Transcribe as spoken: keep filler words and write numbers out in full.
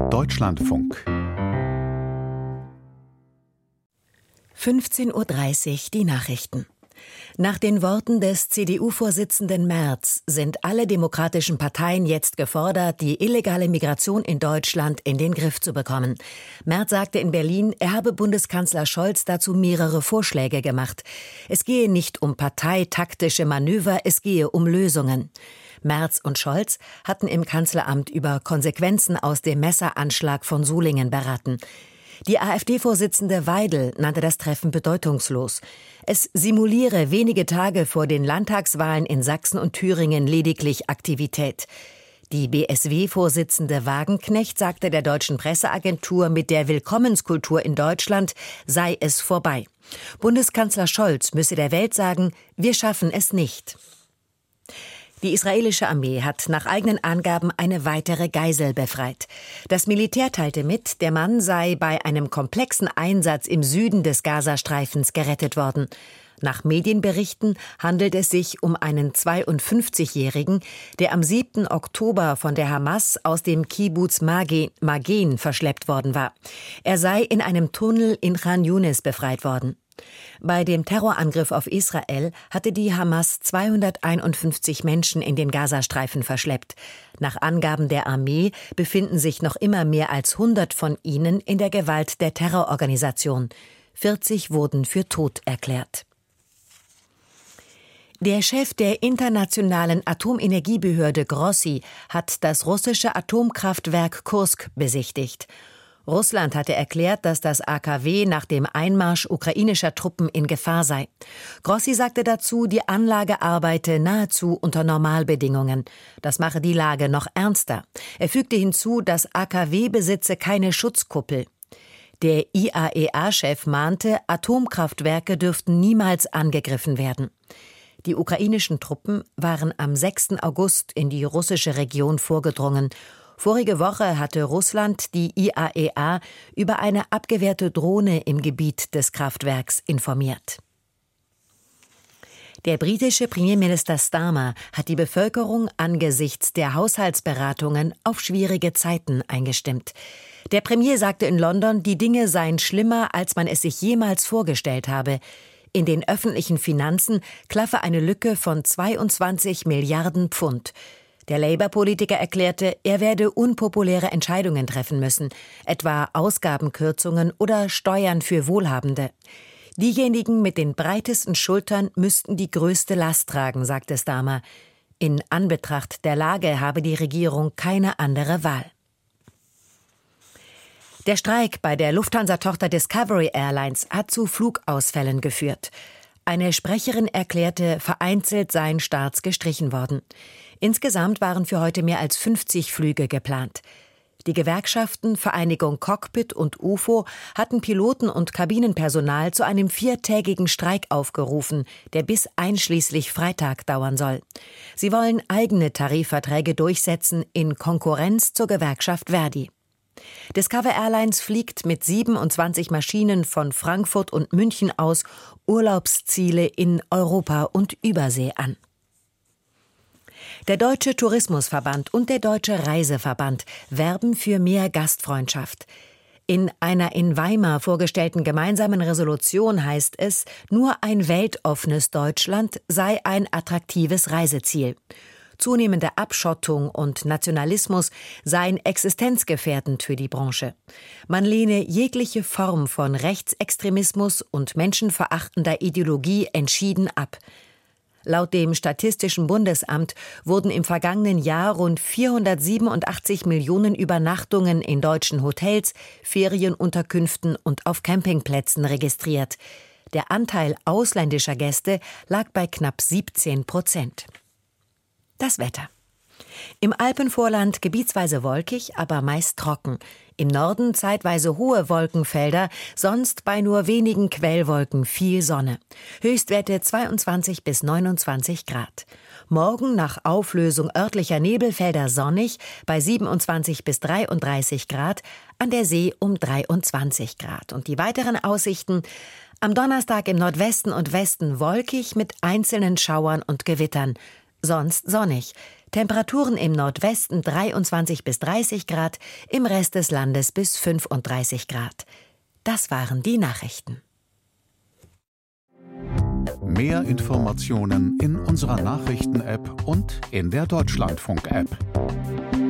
Deutschlandfunk. fünfzehn Uhr dreißig, die Nachrichten. Nach den Worten des C D U-Vorsitzenden Merz sind alle demokratischen Parteien jetzt gefordert, die illegale Migration in Deutschland in den Griff zu bekommen. Merz sagte in Berlin, er habe Bundeskanzler Scholz dazu mehrere Vorschläge gemacht. Es gehe nicht um parteitaktische Manöver, es gehe um Lösungen. Merz und Scholz hatten im Kanzleramt über Konsequenzen aus dem Messeranschlag von Solingen beraten. Die AfD-Vorsitzende Weidel nannte das Treffen bedeutungslos. Es simuliere wenige Tage vor den Landtagswahlen in Sachsen und Thüringen lediglich Aktivität. Die B S W-Vorsitzende Wagenknecht sagte der deutschen Presseagentur, mit der Willkommenskultur in Deutschland sei es vorbei. Bundeskanzler Scholz müsse der Welt sagen, wir schaffen es nicht. Die israelische Armee hat nach eigenen Angaben eine weitere Geisel befreit. Das Militär teilte mit, der Mann sei bei einem komplexen Einsatz im Süden des Gazastreifens gerettet worden. Nach Medienberichten handelt es sich um einen zweiundfünfzigjährigen, der am siebten Oktober von der Hamas aus dem Kibbuz Magen verschleppt worden war. Er sei in einem Tunnel in Khan Yunis befreit worden. Bei dem Terrorangriff auf Israel hatte die Hamas zweihunderteinundfünfzig Menschen in den Gazastreifen verschleppt. Nach Angaben der Armee befinden sich noch immer mehr als hundert von ihnen in der Gewalt der Terrororganisation. vierzig wurden für tot erklärt. Der Chef der internationalen Atomenergiebehörde Grossi hat das russische Atomkraftwerk Kursk besichtigt. Russland hatte erklärt, dass das A K W nach dem Einmarsch ukrainischer Truppen in Gefahr sei. Grossi sagte dazu, die Anlage arbeite nahezu unter Normalbedingungen. Das mache die Lage noch ernster. Er fügte hinzu, das A K W besitze keine Schutzkuppel. Der I A E A-Chef mahnte, Atomkraftwerke dürften niemals angegriffen werden. Die ukrainischen Truppen waren am sechsten August in die russische Region vorgedrungen. Vorige Woche hatte Russland die I A E A über eine abgewehrte Drohne im Gebiet des Kraftwerks informiert. Der britische Premierminister Starmer hat die Bevölkerung angesichts der Haushaltsberatungen auf schwierige Zeiten eingestimmt. Der Premier sagte in London, die Dinge seien schlimmer, als man es sich jemals vorgestellt habe. In den öffentlichen Finanzen klaffe eine Lücke von zweiundzwanzig Milliarden Pfund. Der Labour-Politiker erklärte, er werde unpopuläre Entscheidungen treffen müssen, etwa Ausgabenkürzungen oder Steuern für Wohlhabende. Diejenigen mit den breitesten Schultern müssten die größte Last tragen, sagte Starmer. In Anbetracht der Lage habe die Regierung keine andere Wahl. Der Streik bei der Lufthansa-Tochter Discovery Airlines hat zu Flugausfällen geführt. Eine Sprecherin erklärte, vereinzelt seien Starts gestrichen worden. Insgesamt waren für heute mehr als fünfzig Flüge geplant. Die Gewerkschaften Vereinigung Cockpit und U F O hatten Piloten und Kabinenpersonal zu einem viertägigen Streik aufgerufen, der bis einschließlich Freitag dauern soll. Sie wollen eigene Tarifverträge durchsetzen in Konkurrenz zur Gewerkschaft Verdi. Discover Airlines fliegt mit siebenundzwanzig Maschinen von Frankfurt und München aus Urlaubsziele in Europa und Übersee an. Der Deutsche Tourismusverband und der Deutsche Reiseverband werben für mehr Gastfreundschaft. In einer in Weimar vorgestellten gemeinsamen Resolution heißt es, nur ein weltoffenes Deutschland sei ein attraktives Reiseziel. Zunehmende Abschottung und Nationalismus seien existenzgefährdend für die Branche. Man lehne jegliche Form von Rechtsextremismus und menschenverachtender Ideologie entschieden ab. Laut dem Statistischen Bundesamt wurden im vergangenen Jahr rund vierhundertsiebenundachtzig Millionen Übernachtungen in deutschen Hotels, Ferienunterkünften und auf Campingplätzen registriert. Der Anteil ausländischer Gäste lag bei knapp siebzehn Prozent. Das Wetter. Im Alpenvorland gebietsweise wolkig, aber meist trocken. Im Norden zeitweise hohe Wolkenfelder, sonst bei nur wenigen Quellwolken viel Sonne. Höchstwerte zweiundzwanzig bis neunundzwanzig Grad. Morgen nach Auflösung örtlicher Nebelfelder sonnig bei siebenundzwanzig bis dreiunddreißig Grad, an der See um dreiundzwanzig Grad. Und die weiteren Aussichten: am Donnerstag im Nordwesten und Westen wolkig mit einzelnen Schauern und Gewittern. Sonst sonnig. Temperaturen im Nordwesten dreiundzwanzig bis dreißig Grad, im Rest des Landes bis fünfunddreißig Grad. Das waren die Nachrichten. Mehr Informationen in unserer Nachrichten-App und in der Deutschlandfunk-App.